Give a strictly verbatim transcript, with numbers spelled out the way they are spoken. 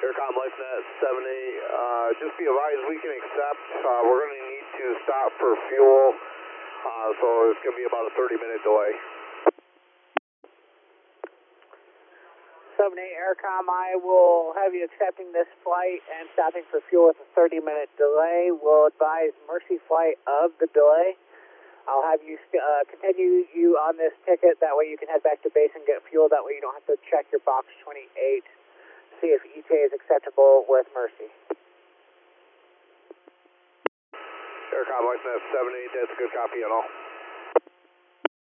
Aircom LifeNet seven eight, uh, just be advised we can accept, uh, we're going to need to stop for fuel, uh, so it's going to be about a thirty minute delay. seven eight Aircom, I will have you accepting this flight and stopping for fuel with a thirty minute delay. We'll advise Mercy Flight of the delay. I'll have you uh, continue you on this ticket, that way you can head back to base and get fuel, that way you don't have to check your box twenty-eight. See if E T A is acceptable with Mercy. Aircom LifeNet seven eight, that's a good copy and all.